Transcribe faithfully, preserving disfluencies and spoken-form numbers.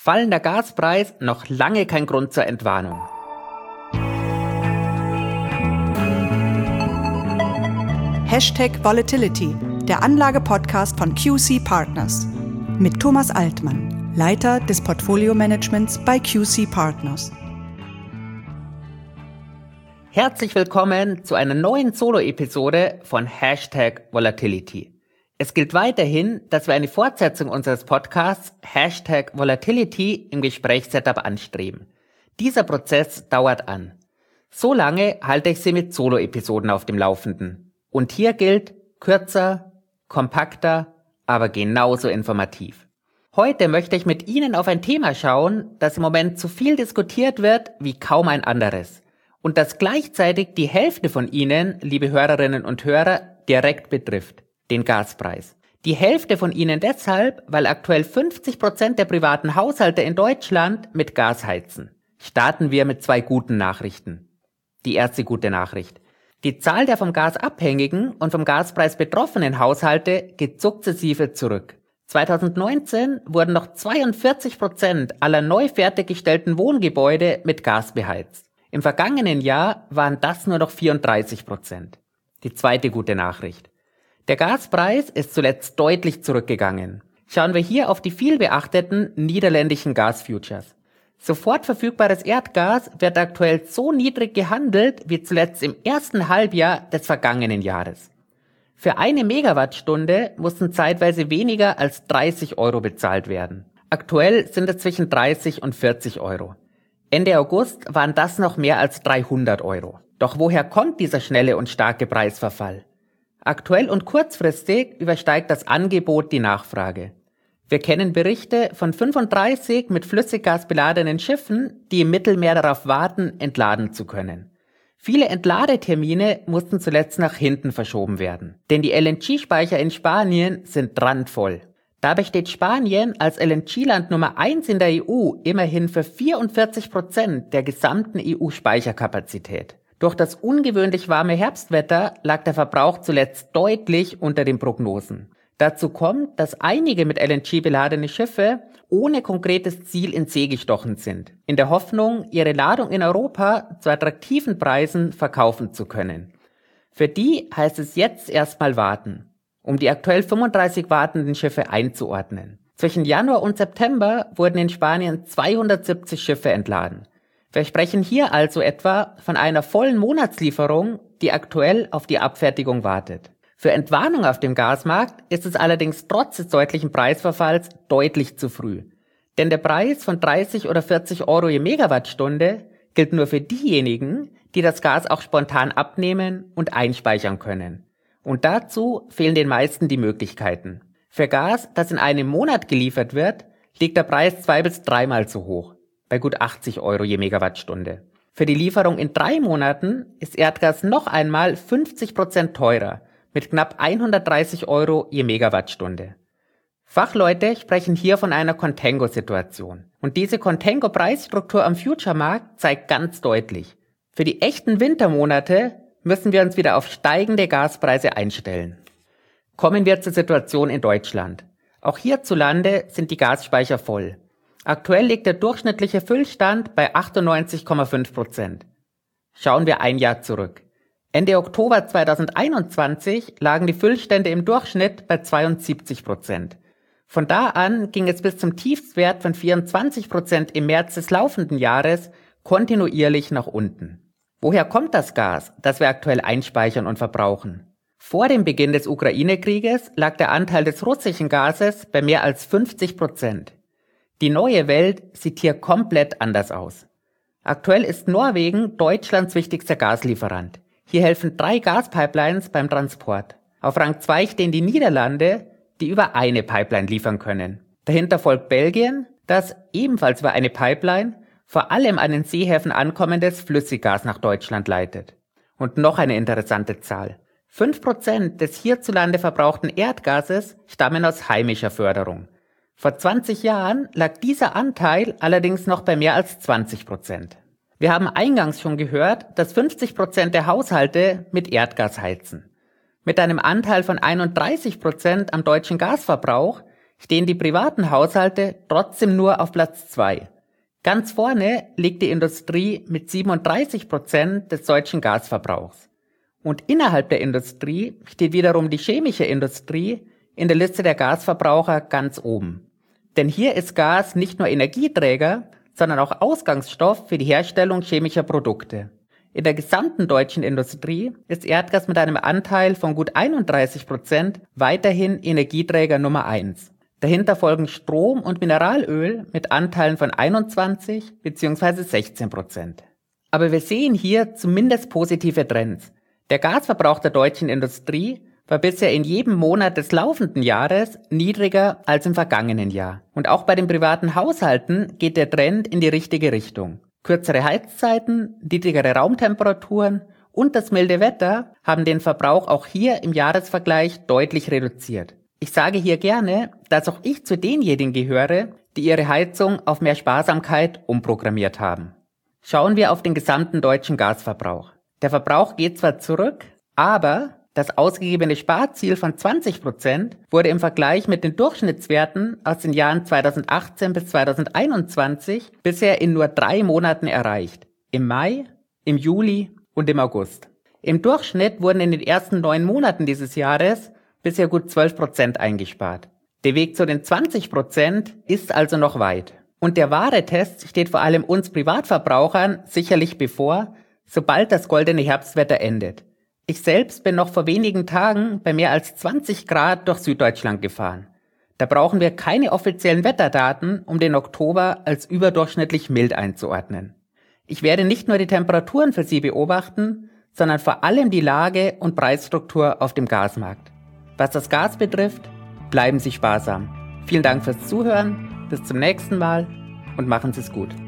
Fallender Gaspreis noch lange kein Grund zur Entwarnung. Hashtag Volatility, der Anlage-Podcast von Q C Partners. Mit Thomas Altmann, Leiter des Portfolio-Managements bei Q C Partners. Herzlich willkommen zu einer neuen Solo-Episode von Hashtag Volatility. Es gilt weiterhin, dass wir eine Fortsetzung unseres Podcasts Hashtag Volatility im Gesprächssetup anstreben. Dieser Prozess dauert an. So lange halte ich Sie mit Solo-Episoden auf dem Laufenden. Und hier gilt, kürzer, kompakter, aber genauso informativ. Heute möchte ich mit Ihnen auf ein Thema schauen, das im Moment so viel diskutiert wird wie kaum ein anderes. Und das gleichzeitig die Hälfte von Ihnen, liebe Hörerinnen und Hörer, direkt betrifft. Den Gaspreis. Die Hälfte von Ihnen deshalb, weil aktuell fünfzig Prozent der privaten Haushalte in Deutschland mit Gas heizen. Starten wir mit zwei guten Nachrichten. Die erste gute Nachricht. Die Zahl der vom Gas abhängigen und vom Gaspreis betroffenen Haushalte geht sukzessive zurück. zweitausendneunzehn wurden noch zweiundvierzig Prozent aller neu fertiggestellten Wohngebäude mit Gas beheizt. Im vergangenen Jahr waren das nur noch vierunddreißig Prozent. Die zweite gute Nachricht. Der Gaspreis ist zuletzt deutlich zurückgegangen. Schauen wir hier auf die vielbeachteten niederländischen Gasfutures. Sofort verfügbares Erdgas wird aktuell so niedrig gehandelt wie zuletzt im ersten Halbjahr des vergangenen Jahres. Für eine Megawattstunde mussten zeitweise weniger als dreißig Euro bezahlt werden. Aktuell sind es zwischen dreißig und vierzig Euro. Ende August waren das noch mehr als dreihundert Euro. Doch woher kommt dieser schnelle und starke Preisverfall? Aktuell und kurzfristig übersteigt das Angebot die Nachfrage. Wir kennen Berichte von fünfunddreißig mit Flüssiggas beladenen Schiffen, die im Mittelmeer darauf warten, entladen zu können. Viele Entladetermine mussten zuletzt nach hinten verschoben werden, denn die L N G-Speicher in Spanien sind randvoll. Dabei steht Spanien als L N G-Land Nummer eins in der E U immerhin für vierundvierzig Prozent der gesamten E U-Speicherkapazität. Durch das ungewöhnlich warme Herbstwetter lag der Verbrauch zuletzt deutlich unter den Prognosen. Dazu kommt, dass einige mit L N G beladene Schiffe ohne konkretes Ziel in See gestochen sind, in der Hoffnung, ihre Ladung in Europa zu attraktiven Preisen verkaufen zu können. Für die heißt es jetzt erstmal warten, um die aktuell fünfunddreißig wartenden Schiffe einzuordnen. Zwischen Januar und September wurden in Spanien zweihundertsiebzig Schiffe entladen. Wir sprechen hier also etwa von einer vollen Monatslieferung, die aktuell auf die Abfertigung wartet. Für Entwarnung auf dem Gasmarkt ist es allerdings trotz des deutlichen Preisverfalls deutlich zu früh. Denn der Preis von dreißig oder vierzig Euro je Megawattstunde gilt nur für diejenigen, die das Gas auch spontan abnehmen und einspeichern können. Und dazu fehlen den meisten die Möglichkeiten. Für Gas, das in einem Monat geliefert wird, liegt der Preis zwei- bis dreimal zu hoch, bei gut achtzig Euro je Megawattstunde. Für die Lieferung in drei Monaten ist Erdgas noch einmal fünfzig Prozent teurer, mit knapp hundertdreißig Euro je Megawattstunde. Fachleute sprechen hier von einer Contango-Situation. Und diese Contango-Preisstruktur am Future-Markt zeigt ganz deutlich, für die echten Wintermonate müssen wir uns wieder auf steigende Gaspreise einstellen. Kommen wir zur Situation in Deutschland. Auch hierzulande sind die Gasspeicher voll. Aktuell liegt der durchschnittliche Füllstand bei achtundneunzig Komma fünf Prozent. Schauen wir ein Jahr zurück. Ende Oktober zweitausendeinundzwanzig lagen die Füllstände im Durchschnitt bei zweiundsiebzig Prozent. Von da an ging es bis zum Tiefstwert von vierundzwanzig Prozent im März des laufenden Jahres kontinuierlich nach unten. Woher kommt das Gas, das wir aktuell einspeichern und verbrauchen? Vor dem Beginn des Ukraine-Krieges lag der Anteil des russischen Gases bei mehr als fünfzig Prozent. Die neue Welt sieht hier komplett anders aus. Aktuell ist Norwegen Deutschlands wichtigster Gaslieferant. Hier helfen drei Gaspipelines beim Transport. Auf Rang zwei stehen die Niederlande, die über eine Pipeline liefern können. Dahinter folgt Belgien, das ebenfalls über eine Pipeline vor allem an den Seehäfen ankommendes Flüssiggas nach Deutschland leitet. Und noch eine interessante Zahl. fünf Prozent des hierzulande verbrauchten Erdgases stammen aus heimischer Förderung. Vor zwanzig Jahren lag dieser Anteil allerdings noch bei mehr als zwanzig Prozent. Wir haben eingangs schon gehört, dass fünfzig Prozent der Haushalte mit Erdgas heizen. Mit einem Anteil von einunddreißig Prozent am deutschen Gasverbrauch stehen die privaten Haushalte trotzdem nur auf Platz zwei. Ganz vorne liegt die Industrie mit siebenunddreißig Prozent des deutschen Gasverbrauchs. Und innerhalb der Industrie steht wiederum die chemische Industrie in der Liste der Gasverbraucher ganz oben. Denn hier ist Gas nicht nur Energieträger, sondern auch Ausgangsstoff für die Herstellung chemischer Produkte. In der gesamten deutschen Industrie ist Erdgas mit einem Anteil von gut einunddreißig Prozent weiterhin Energieträger Nummer eins. Dahinter folgen Strom und Mineralöl mit Anteilen von einundzwanzig bzw. sechzehn Prozent. Aber wir sehen hier zumindest positive Trends. Der Gasverbrauch der deutschen Industrie war bisher in jedem Monat des laufenden Jahres niedriger als im vergangenen Jahr. Und auch bei den privaten Haushalten geht der Trend in die richtige Richtung. Kürzere Heizzeiten, niedrigere Raumtemperaturen und das milde Wetter haben den Verbrauch auch hier im Jahresvergleich deutlich reduziert. Ich sage hier gerne, dass auch ich zu denjenigen gehöre, die ihre Heizung auf mehr Sparsamkeit umprogrammiert haben. Schauen wir auf den gesamten deutschen Gasverbrauch. Der Verbrauch geht zwar zurück, aber das ausgegebene Sparziel von zwanzig Prozent wurde im Vergleich mit den Durchschnittswerten aus den Jahren zweitausendachtzehn bis zweitausendeinundzwanzig bisher in nur drei Monaten erreicht. Im Mai, im Juli und im August. Im Durchschnitt wurden in den ersten neun Monaten dieses Jahres bisher gut zwölf Prozent eingespart. Der Weg zu den zwanzig Prozent ist also noch weit. Und der wahre Test steht vor allem uns Privatverbrauchern sicherlich bevor, sobald das goldene Herbstwetter endet. Ich selbst bin noch vor wenigen Tagen bei mehr als zwanzig Grad durch Süddeutschland gefahren. Da brauchen wir keine offiziellen Wetterdaten, um den Oktober als überdurchschnittlich mild einzuordnen. Ich werde nicht nur die Temperaturen für Sie beobachten, sondern vor allem die Lage und Preisstruktur auf dem Gasmarkt. Was das Gas betrifft, bleiben Sie sparsam. Vielen Dank fürs Zuhören, bis zum nächsten Mal und machen Sie es gut.